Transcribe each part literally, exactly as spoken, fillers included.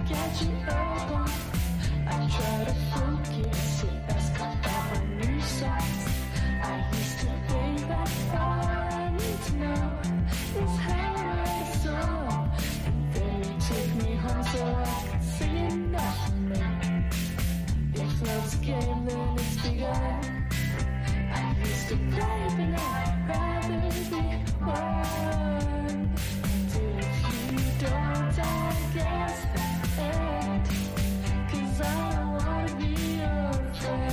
get you open. I try to focus, it ask about my new songs. I used to think that all I need to know is how to write a song. And then you took me home so I could sing it nationally. If love's a game, then it's begun. I used to play, but now I'd rather be one. And if you don't, I guess that's it. 'Cause I don't wanna be your friend.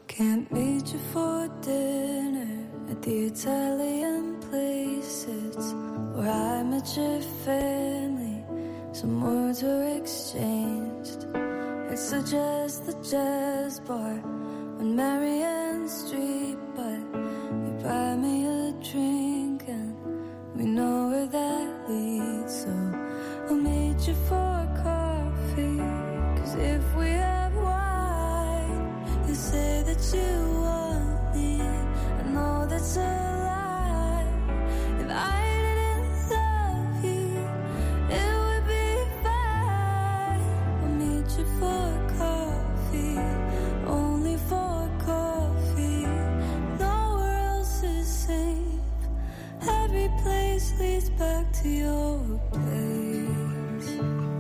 Can't meet you for dinner at the Italian place. It's where I met your family. Some words were exchanged. It's a just the jazz bar on Marianne Street, but you buy me a drink and we know where that leads. So I'll meet you for coffee, 'cause if we have wine, you say that you want me. I know that's a lie. If I didn't love you, it would be fine. I'll meet you for coffee, only for coffee. Nowhere else is safe. Every place leads back to your place.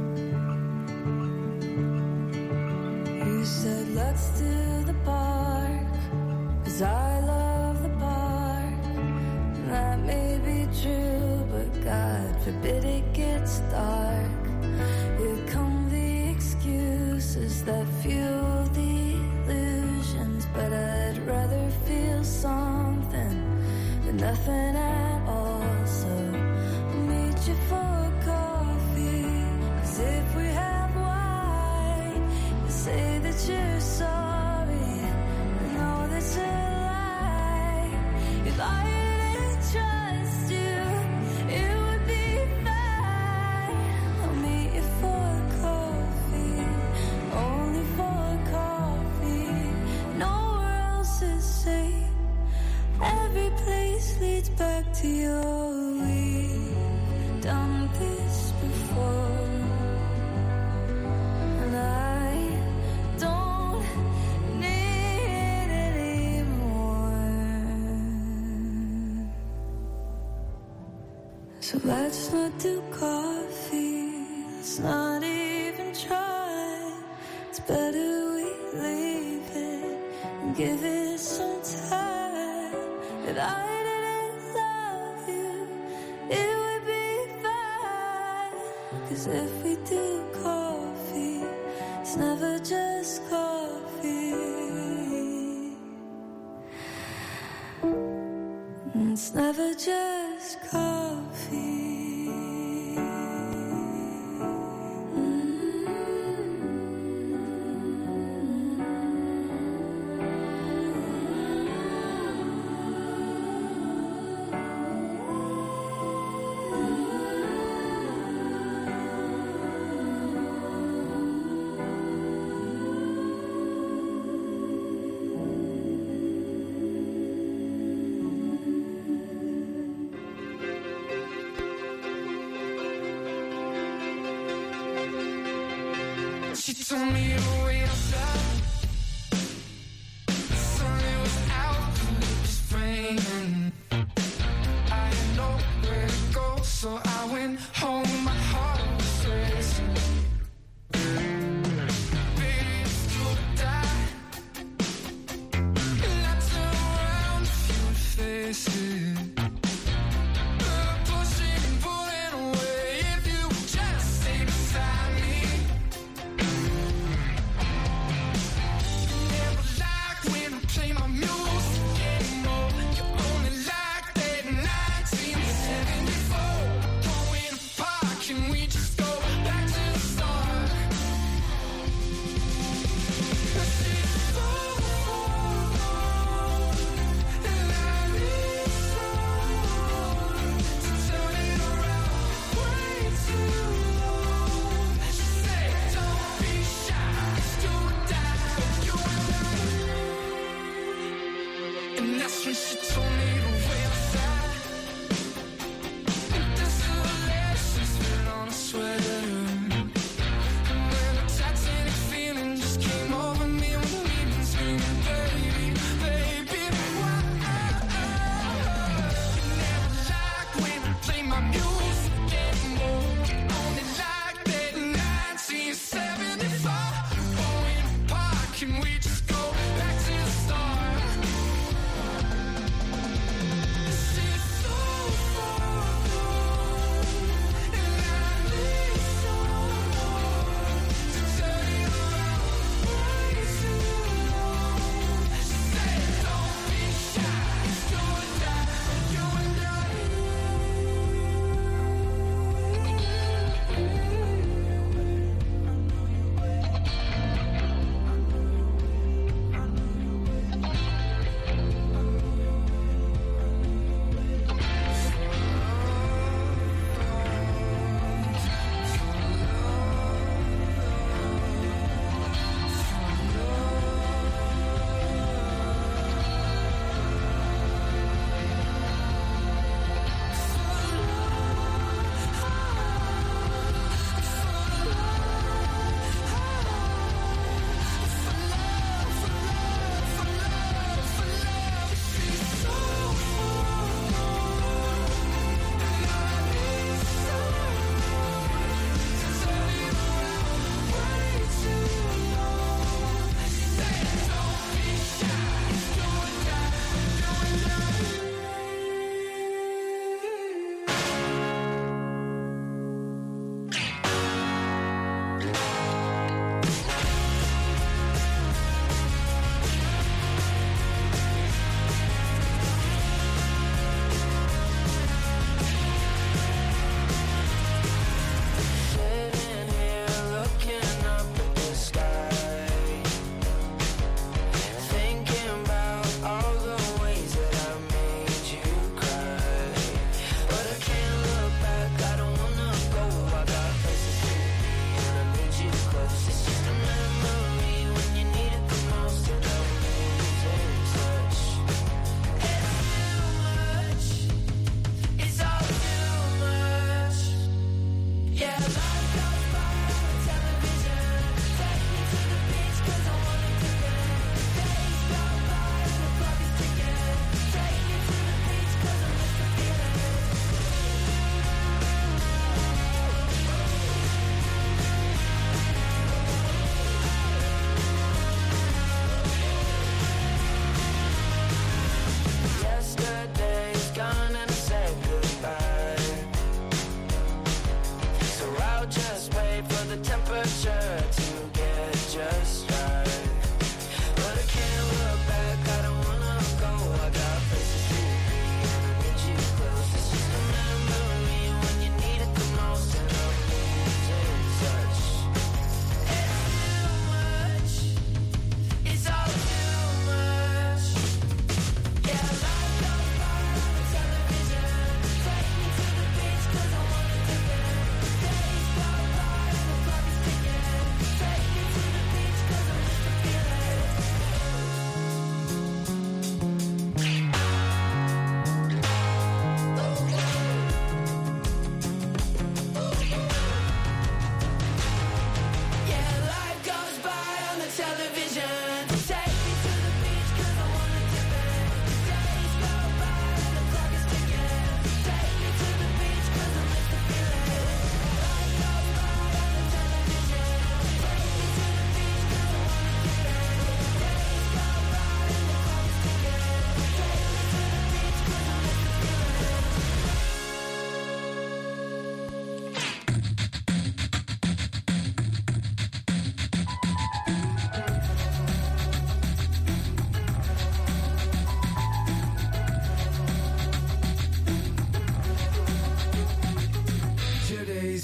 You said let's do the park, 'cause I love the park. That may be true, but God forbid it gets dark. Here come the excuses that fuel the illusions, but I'd rather feel something than nothing at all. So I'll meet you for coffee, 'cause if we have wine, you say that you're sorry. I know that's a lie. If I didn't trust you, it would be fine. I'll meet you for coffee, only for coffee. Nowhere else is safe. Every place leads back to your. We've done this before, and I don't need anymore. So let's not do coffee. Let's not even try. It's better we leave it and give it some time. If I didn't love you, it would be fine. 'Cause if we do coffee, it's never just coffee. It's never just coffee. She told me to wait outside. The sun was out and it was raining. I had nowhere to go, so I went home. My heart was racing. Baby, it's do or die. And I turned around a few faces. Pushing and pulling away. If you would just stay beside me. Never like when I play my music anymore. You only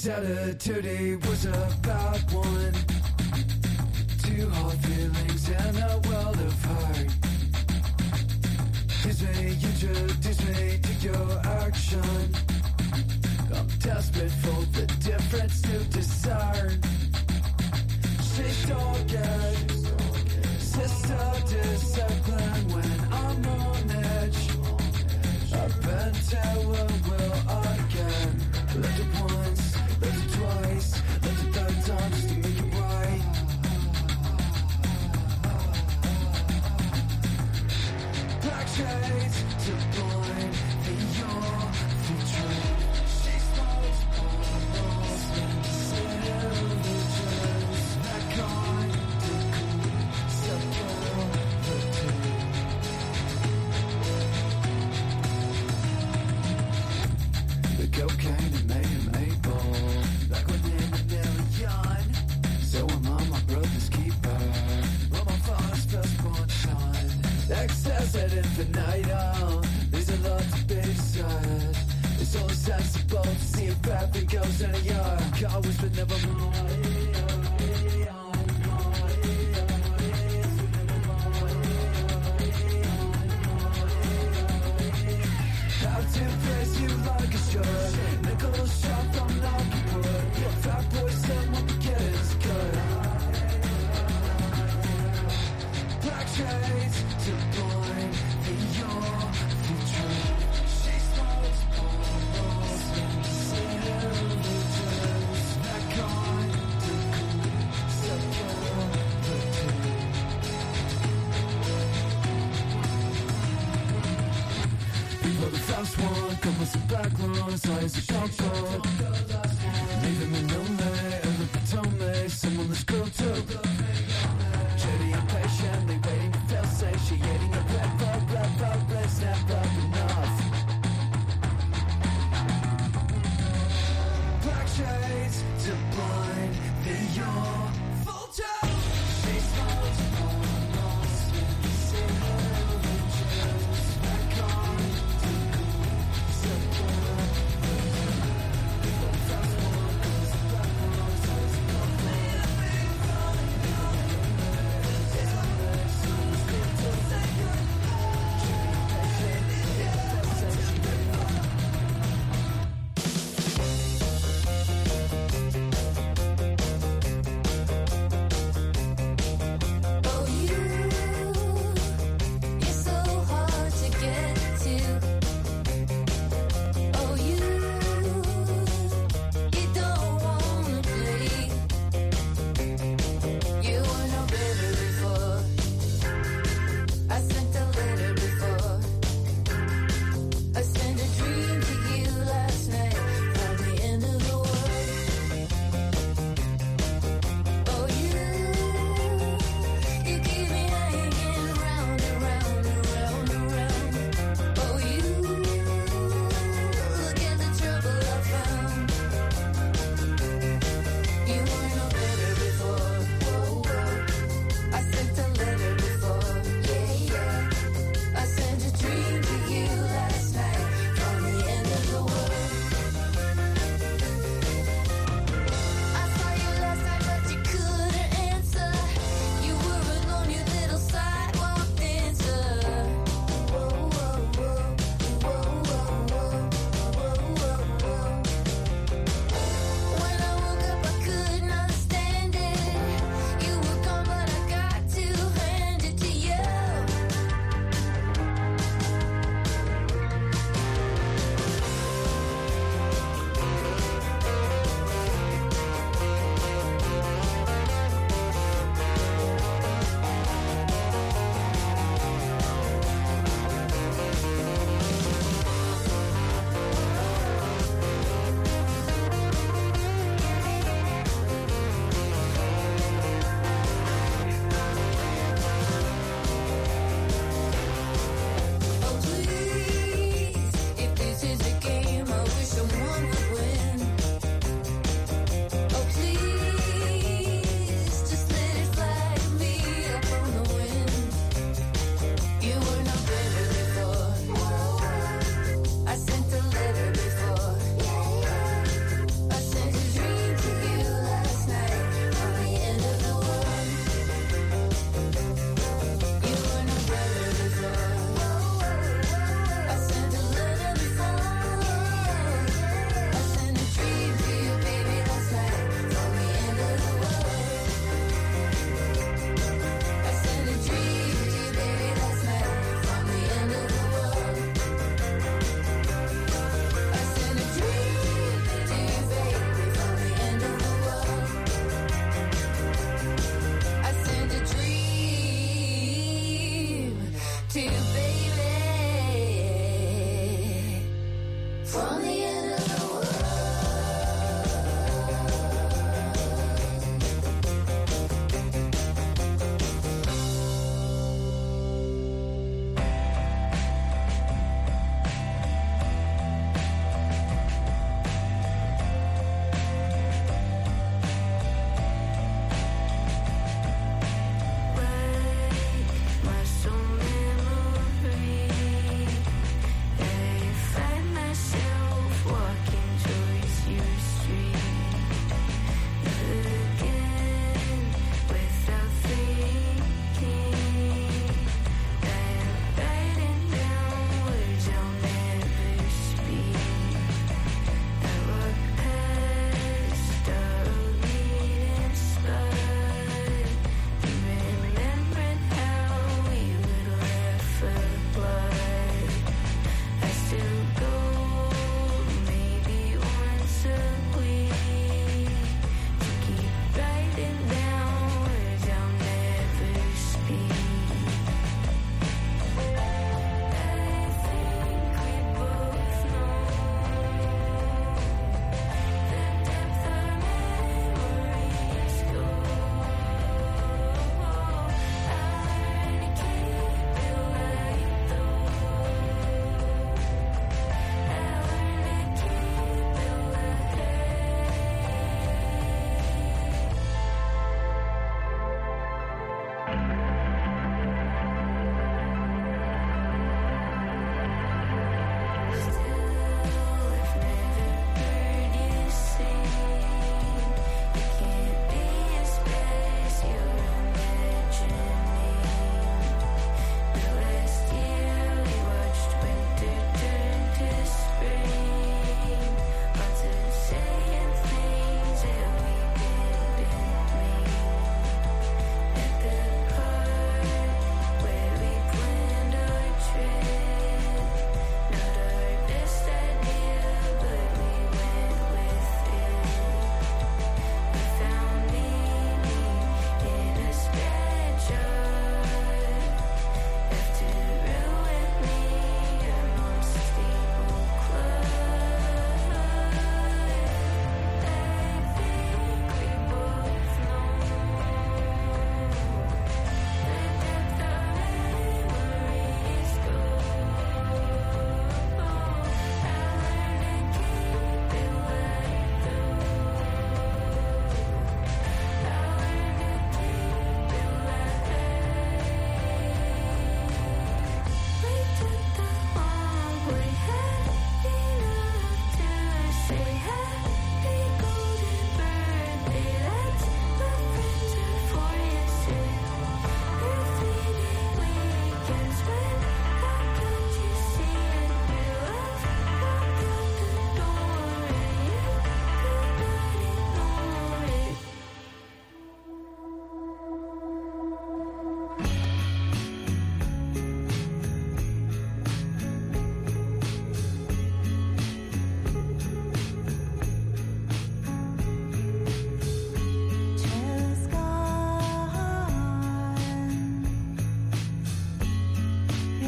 His attitude was about one. Two hard feelings in a world of hurt. This way, introduce me to your action. I'm desperate for the difference to discern. She's dogged, sister discipline when I'm on edge. I've been to and will again. Left it once, left it twice, left it third time just to make it right. Black shades to blind the your future. She smokes bottles and sandwiches. That kind of subtlety. The cocaine that made him able. Back when they were million. So am I my brother's keeper. Well, my father's firstborn son. Excess at infinitum. There's a lot to be said. It's only sensible to see if traffic goes in a yard. Car whisper never mind. How to praise you like a shirt. Nickel shot from Lucky Wood. Fat boy, someone begins good. Black shades to blind in your future. She smokes bottles and sandwiches. That kind of subtlety. People the first one, come with some back lines, eyes a comfort. Leave him in lonely, and the Potomac, someone that's cool too. Jetty impatiently waiting to feel satiating a red ball, red ball, red snap up enough. Black shades to blind the your full time. She smokes bottles and sandwiches. That kind of subtlety.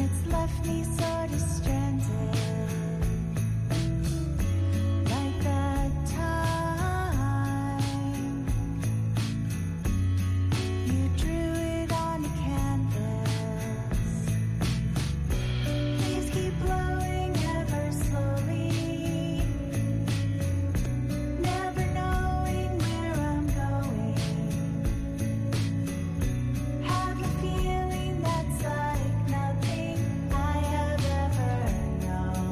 It's left me sort of stranded, like that time you drew it on a canvas. Leaves keep blowing ever slowly, never knowing where I'm going. Have a feeling that's like nothing I have ever known.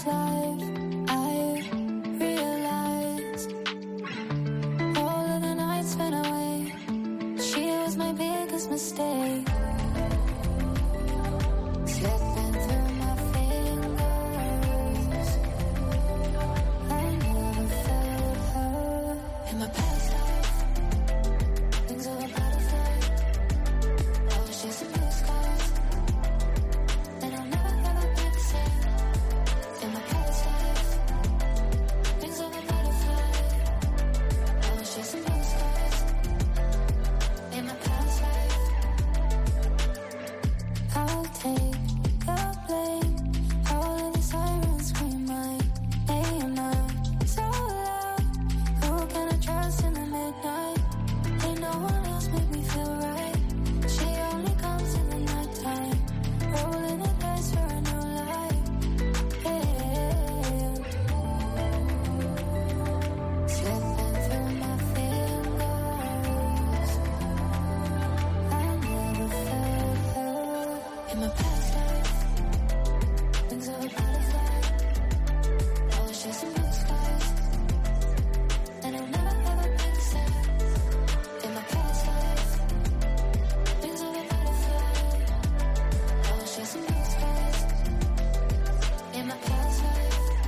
past life, I realized all of the nights spent away, she was my biggest mistake. Slipping through my fingers, I never felt her. In my past life, things were a butterfly. I was chasing blue skies, and I'll never ever be the same. In my past life, things were a butterfly. I was chasing blue skies. In my past life, I'll take the blame. All of the sirens scream my name. I'm so loud. Who can I trust in the midnight? Ain't no one else make me feel right. She only comes in the nighttime, rolling the dice for a new life. Yeah. Slipping through my fingers, I never felt her. In my past life, things are a butterfly. I was chasing blue skies, and I'll never ever be the same. In my past life, things are a butterfly. I was chasing blue skies. In my past life.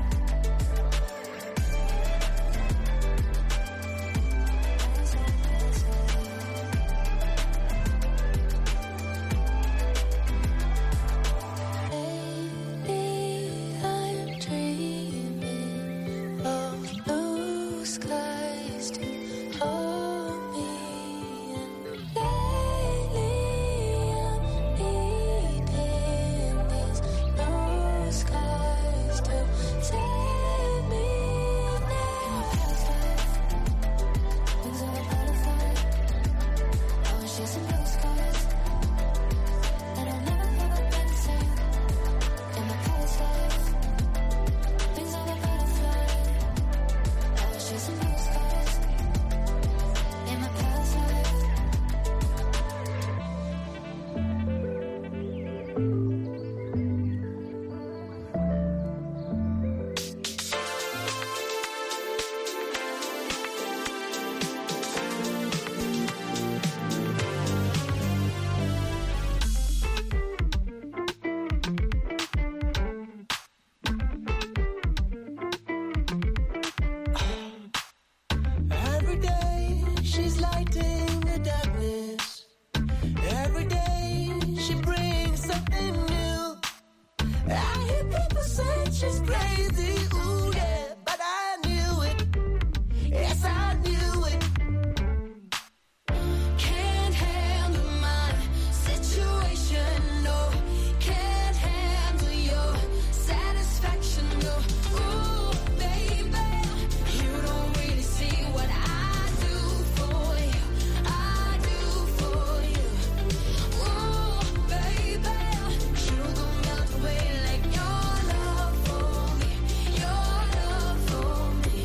Lately, I'm dreaming of blue skies to hold me, and lately I'm needing these blue skies to save me now. Things are a butterfly. I was chasing blue skies, and I'll never ever be the same. In my past life, things are a butterfly. I was chasing blue skies. In my past life. Every day she's lighting the darkness. Every day she brings something new. I hear people say she's crazy, ooh yeah, but I knew it. Yes, I knew it. Can't handle my situation, no. Can't handle your satisfaction, no. Ooh, baby, you don't really see what I do for you. I do for you. Ooh, baby, you gon' melt away like your love for me. Your love for me.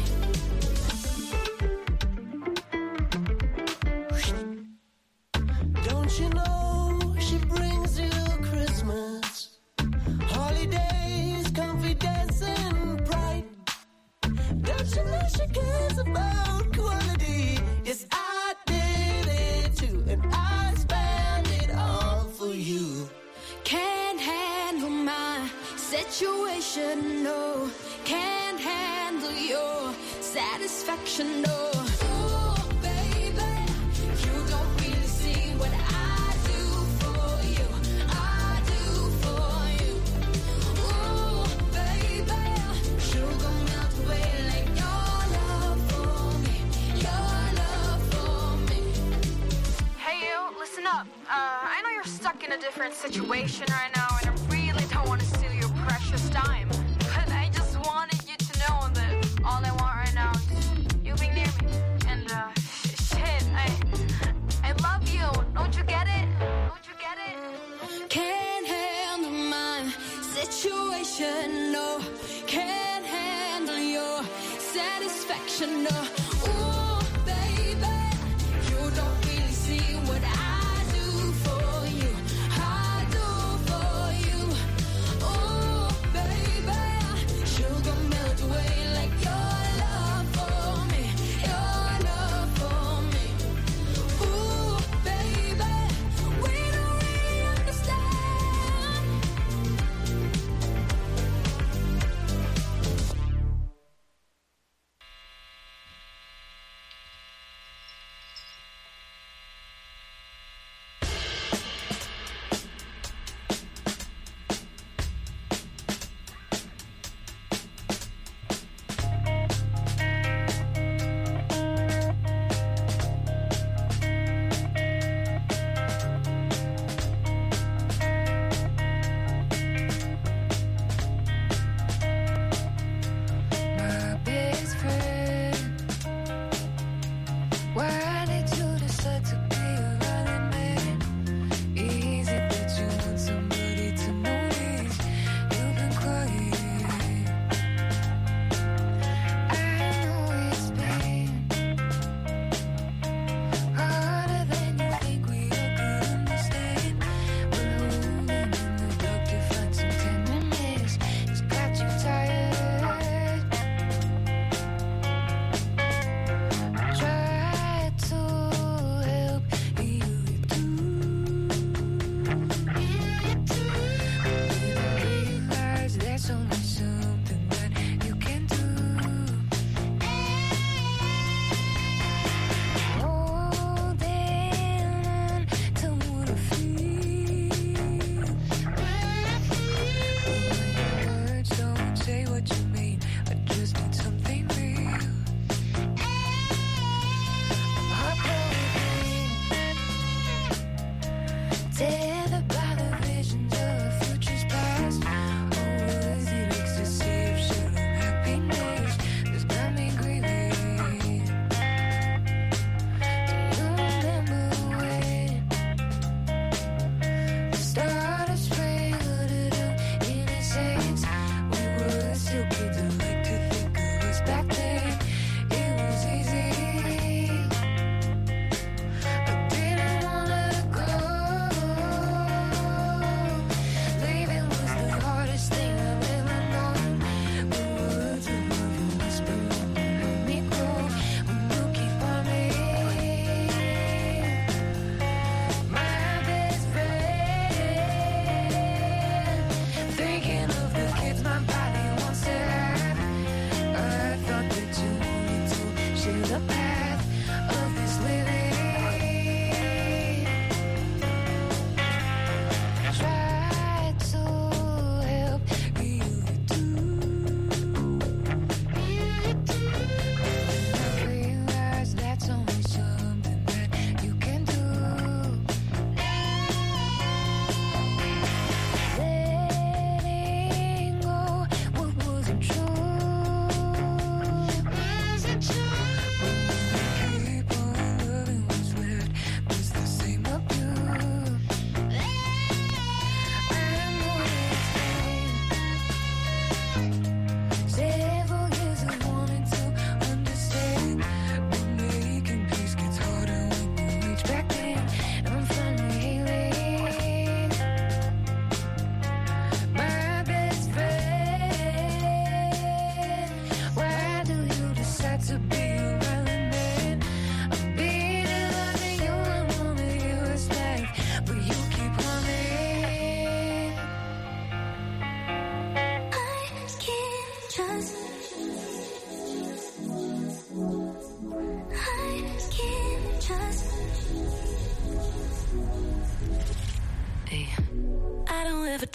Don't you know she brings you Christmas, holidays, confidence and pride? Don't you know she cares about quality? Yes, I did it too, and I spent it all for you. Can't handle my situation, no. Can't handle your satisfaction, no. Ooh, baby, you don't really see what I do for you. I do for you. Ooh, baby, you gon' melt away like your love for me. Your love for me. Hey you, listen up. Uh, I know you're stuck in a different situation right now, and I really don't want to steal your precious time. But I just wanted you to know that all I want right now is you being near me. And uh, shit, I, I love you. Don't you get it? Don't you get it? Can't handle my situation, no. Can't handle your satisfaction, no. Ooh, baby, you don't really see what I do for you. I do for you. Ooh, baby, you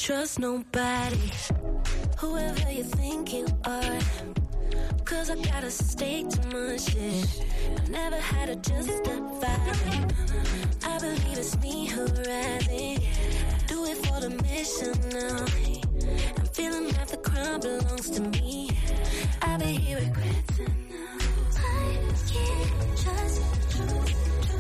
trust nobody, whoever you think you are. Cause I gotta stay to my shit. I never had to justify. I believe it's me who's rising. Do it for the mission now. I'm feeling like the crown belongs to me. I've been here regretting now. I can't trust the truth.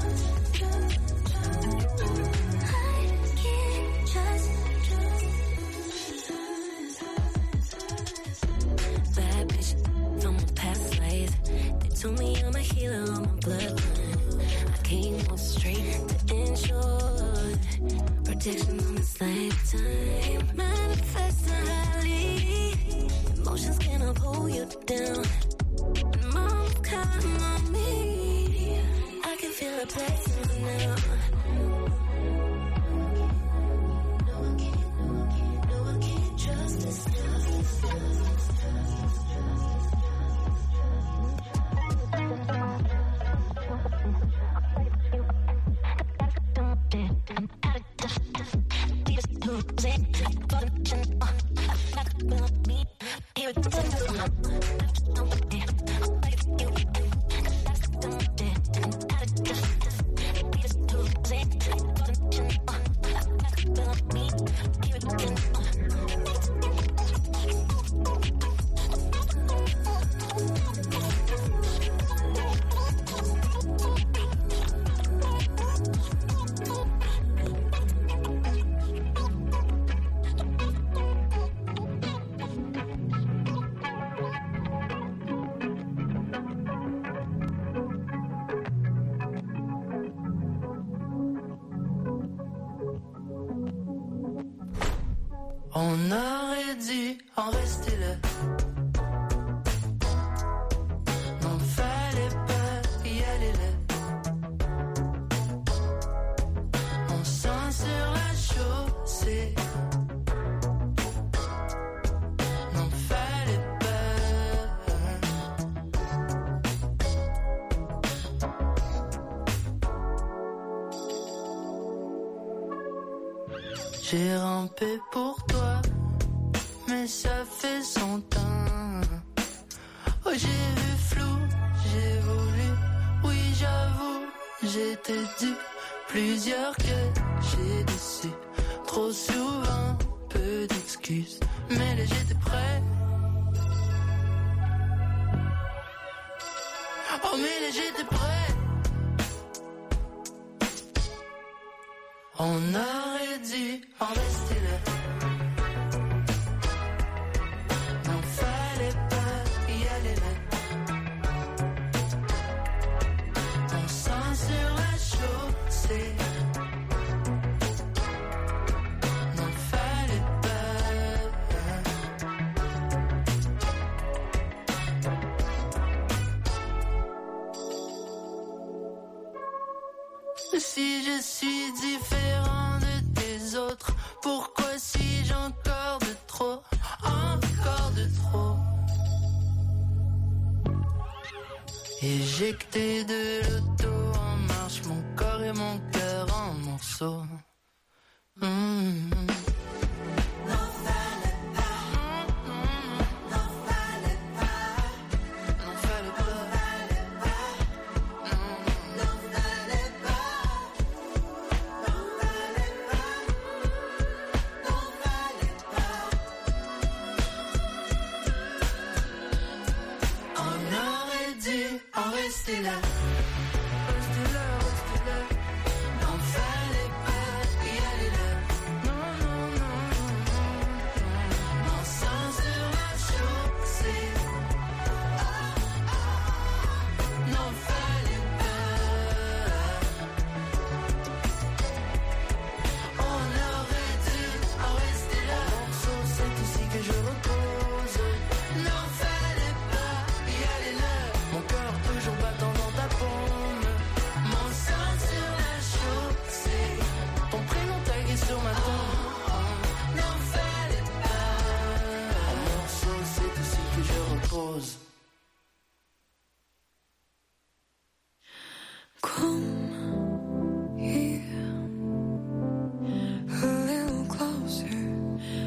Told me I'm a healer on my bloodline. I came on straight to ensure protection on this lifetime. Manifest highly. Emotions cannot pull you down. And mom's counting on me. I can feel the blessings now. No one can, no one can, no one can trust this love. On aurait dû en rester là. Non, fallait pas y aller là. On sent sur la chaussée. Non, fallait pas. J'ai rampé pour toi, mais ça fait son temps. Oh, j'ai vu flou, j'ai voulu, oui j'avoue, j'étais dû. Plusieurs que j'ai déçu, trop souvent, peu d'excuses. Mais là j'étais prêt. Oh mais là j'étais prêt. On aurait dû en rester là. Non, fallait pas y aller là. On sent sur la chaussée. Non, fallait pas. Si je suis différent de tes autres, pourquoi suis-je encore de trop, encore de trop? Éjecté de l'auto en marche, mon corps et mon cœur en morceaux. Mmh. Restez là, restez là, restez là. Non, fallait pas y aller là. Non, non, non, non, non. Non, sans sur la chaussée. Ah, ah, non, fallait pas. On aurait dû en rester là. Morceau, c'est ici que je repose. Non, fallait pas y aller là. Mon cœur toujours battant dans ta paume. Mon sang sur la chaussée. Ton prénom tagué sur ma tombe. N'en fallait pas. En morceaux, c'est ici que je repose. Come here a little closer.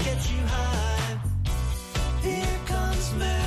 gets you high. Here comes Mary.